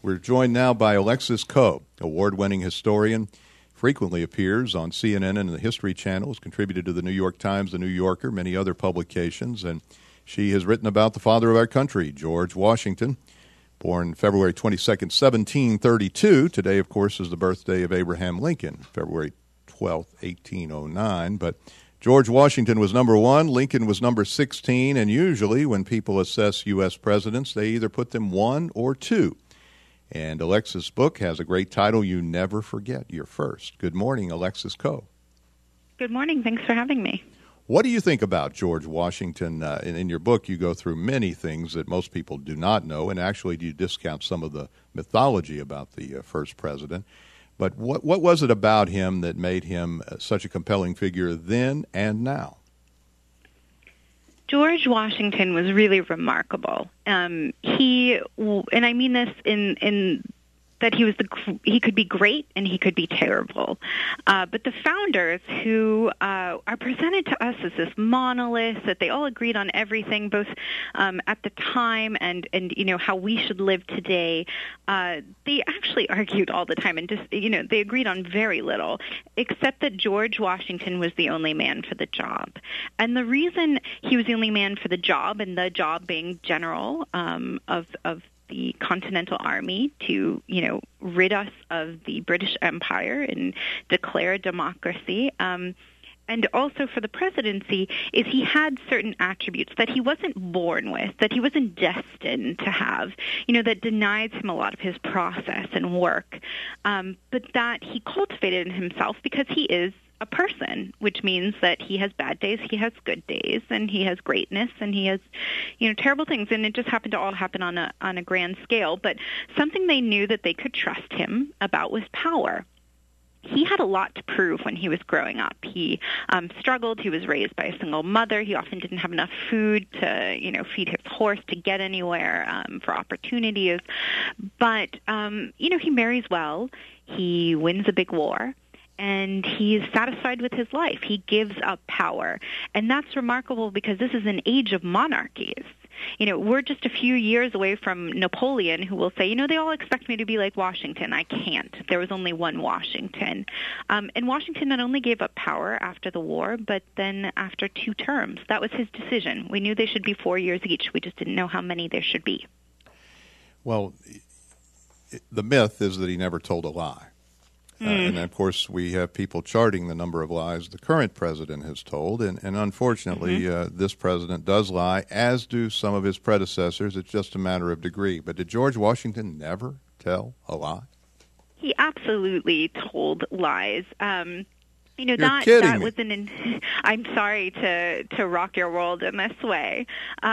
We're joined now by Alexis Coe, award-winning historian, frequently appears on CNN and the History Channel, has contributed to the New York Times, the New Yorker, many other publications, and she has written about the father of our country, George Washington, born February 22nd, 1732. Today, of course, is the birthday of Abraham Lincoln, February 12th, 1809. But George Washington was number 1, Lincoln was number 16, and usually when people assess U.S. presidents, they either put them 1 or 2. And Alexis' book has a great title, You Never Forget Your First. Good morning, Alexis Coe. Good morning. Thanks for having me. What do you think about George Washington? In your book, you go through many things that most people do not know, and actually you discount some of the mythology about the first president. But what was it about him that made him such a compelling figure then and now? George Washington was really remarkable. And I mean this in that he could be great and he could be terrible. But the founders, who are presented to us as this monolith, that they all agreed on everything, both at the time and how we should live today, they actually argued all the time, and they agreed on very little, except that George Washington was the only man for the job. And the reason he was the only man for the job, and the job being general of the Continental Army, to, rid us of the British Empire and declare democracy, and also for the presidency, is he had certain attributes that he wasn't born with, that he wasn't destined to have, that denies him a lot of his process and work, but that he cultivated in himself because he is a person, which means that he has bad days, he has good days, and he has greatness, and he has, terrible things, and it just happened to all happen on a grand scale. But something they knew that they could trust him about was power. He had a lot to prove when he was growing up. He struggled. He was raised by a single mother. He often didn't have enough food to, feed his horse, to get anywhere, for opportunities. But, he marries well. He wins a big war. And he's satisfied with his life. He gives up power. And that's remarkable because this is an age of monarchies. We're just a few years away from Napoleon, who will say, they all expect me to be like Washington. I can't. There was only one Washington. And Washington not only gave up power after the war, but then after 2 terms. That was his decision. We knew they should be 4 years each. We just didn't know how many there should be. Well, the myth is that he never told a lie. And, of course, we have people charting the number of lies the current president has told. And unfortunately, this president does lie, as do some of his predecessors. It's just a matter of degree. But did George Washington never tell a lie? He absolutely told lies. You're kidding me. Was I'm sorry to rock your world in this way.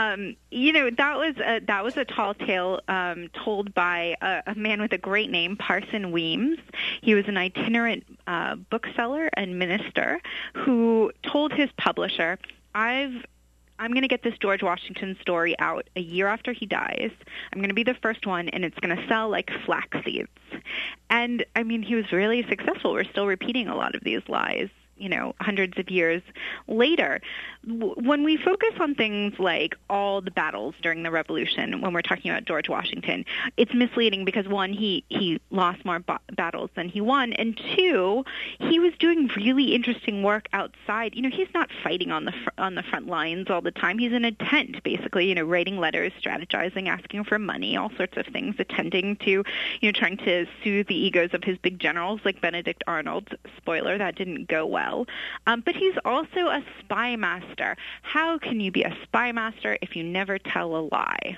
That was a tall tale told by a man with a great name, Parson Weems. He was an itinerant bookseller and minister who told his publisher, I'm going to get this George Washington story out a year after he dies. I'm going to be the first one, and it's going to sell like flax seeds. And, he was really successful. We're still repeating a lot of these lies, hundreds of years later. When we focus on things like all the battles during the Revolution, when we're talking about George Washington, it's misleading because, one, he lost more battles than he won, and 2, he was doing really interesting work outside. He's not fighting on the front lines all the time. He's in a tent, basically, writing letters, strategizing, asking for money, all sorts of things, attending to, trying to soothe the egos of his big generals like Benedict Arnold. Spoiler, that didn't go well. But he's also a spy master. How can you be a spy master if you never tell a lie?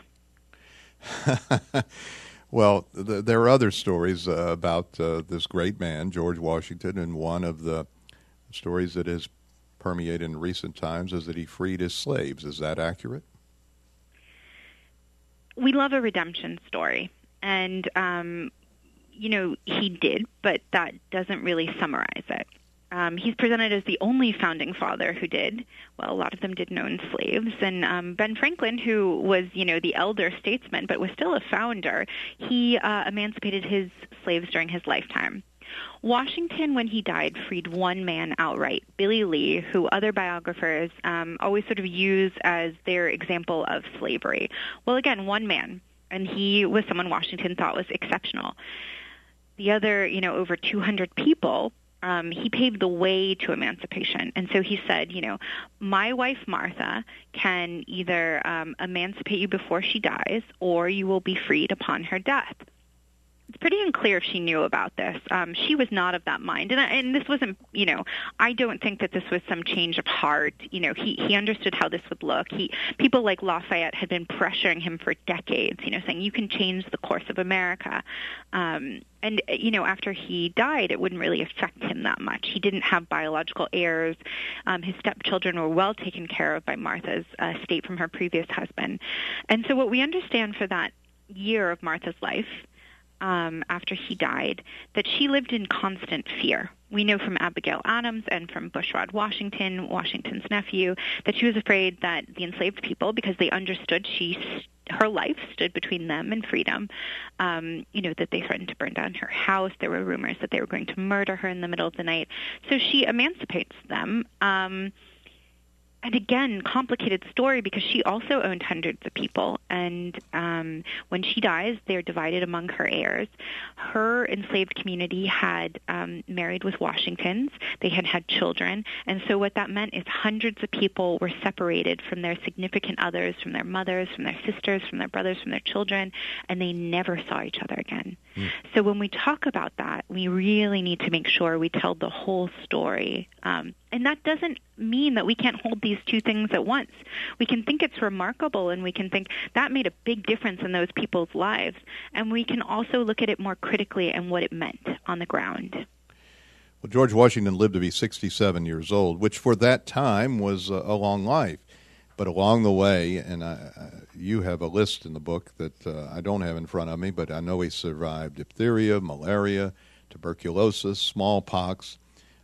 Well, there are other stories about this great man, George Washington, and one of the stories that has permeated in recent times is that he freed his slaves. Is that accurate? We love a redemption story, and, he did, but that doesn't really summarize it. He's presented as the only founding father who did. Well, a lot of them didn't own slaves. And Ben Franklin, who was, the elder statesman, but was still a founder, he emancipated his slaves during his lifetime. Washington, when he died, freed one man outright, Billy Lee, who other biographers always sort of use as their example of slavery. Well, again, one man. and he was someone Washington thought was exceptional. The other, over 200 people, he paved the way to emancipation. And so he said, my wife Martha can either emancipate you before she dies, or you will be freed upon her death. It's pretty unclear if she knew about this. She was not of that mind. And this wasn't, I don't think that this was some change of heart. He understood how this would look. People like Lafayette had been pressuring him for decades, saying, you can change the course of America. And after he died, it wouldn't really affect him that much. He didn't have biological heirs. His stepchildren were well taken care of by Martha's estate from her previous husband. And so what we understand for that year of Martha's life, after he died, that she lived in constant fear. We know from Abigail Adams and from Bushrod Washington, Washington's nephew, that she was afraid that the enslaved people, because they understood her life stood between them and freedom, that they threatened to burn down her house. There were rumors that they were going to murder her in the middle of the night. So she emancipates them. And again, complicated story, because she also owned hundreds of people. And when she dies, they're divided among her heirs. Her enslaved community had married with Washingtons. They had had children. And so what that meant is hundreds of people were separated from their significant others, from their mothers, from their sisters, from their brothers, from their children, and they never saw each other again. So when we talk about that, we really need to make sure we tell the whole story. And that doesn't mean that we can't hold these two things at once. We can think it's remarkable, and we can think that made a big difference in those people's lives. And we can also look at it more critically and what it meant on the ground. Well, George Washington lived to be 67 years old, which for that time was a long life. But along the way, and you have a list in the book that I don't have in front of me, but I know he survived diphtheria, malaria, tuberculosis, smallpox,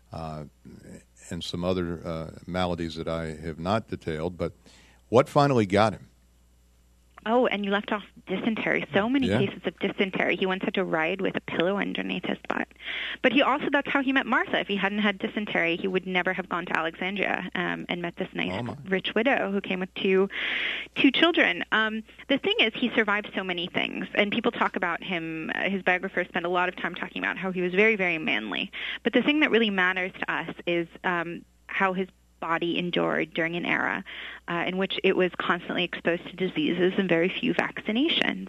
and some other maladies that I have not detailed. But what finally got him? Oh, and you left off dysentery. So many cases of dysentery. He once had to ride with a pillow underneath his butt. But that's how he met Martha. If he hadn't had dysentery, he would never have gone to Alexandria and met this nice, rich widow who came with two children. The thing is, he survived so many things. And people talk about him, his biographers spend a lot of time talking about how he was very, very manly. But the thing that really matters to us is how his body endured during an era in which it was constantly exposed to diseases and very few vaccinations.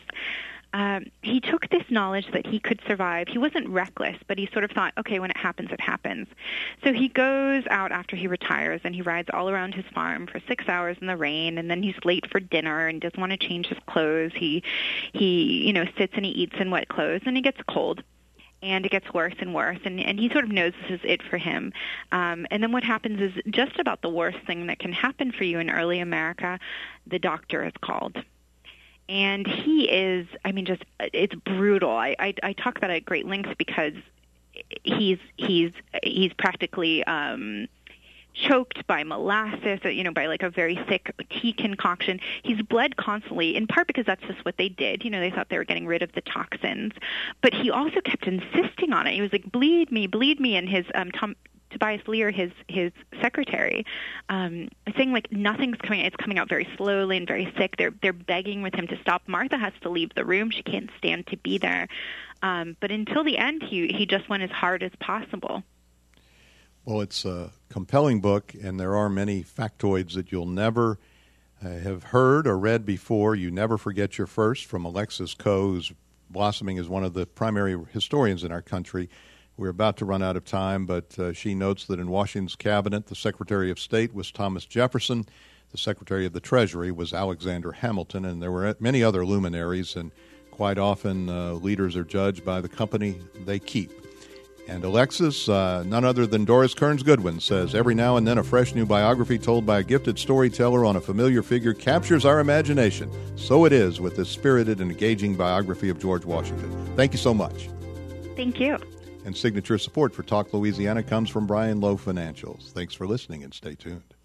He took this knowledge that he could survive. He wasn't reckless, but he sort of thought, okay, when it happens, it happens. So he goes out after he retires, and he rides all around his farm for 6 hours in the rain, and then he's late for dinner and doesn't want to change his clothes. He sits and he eats in wet clothes, and he gets cold. And it gets worse and worse, and he sort of knows this is it for him. And then what happens is just about the worst thing that can happen for you in early America, the doctor is called. And he is, it's brutal. I talk about it at great length because he's practically choked by molasses, by like a very thick tea concoction. He's bled constantly, in part because that's just what they did. They thought they were getting rid of the toxins. But he also kept insisting on it. He was like, bleed me. And his Tobias Lear, his secretary, saying like nothing's coming. It's coming out very slowly and very thick. They're begging with him to stop. Martha has to leave the room. She can't stand to be there. But until the end, he just went as hard as possible. Well, it's a compelling book, and there are many factoids that you'll never have heard or read before. You Never Forget Your First, from Alexis Coe, who's blossoming as one of the primary historians in our country. We're about to run out of time, but she notes that in Washington's cabinet, the Secretary of State was Thomas Jefferson, the Secretary of the Treasury was Alexander Hamilton, and there were many other luminaries, and quite often leaders are judged by the company they keep. And Alexis, none other than Doris Kearns Goodwin, says, every now and then a fresh new biography told by a gifted storyteller on a familiar figure captures our imagination. So it is with this spirited and engaging biography of George Washington. Thank you so much. Thank you. And signature support for Talk Louisiana comes from Brian Lowe Financials. Thanks for listening, and stay tuned.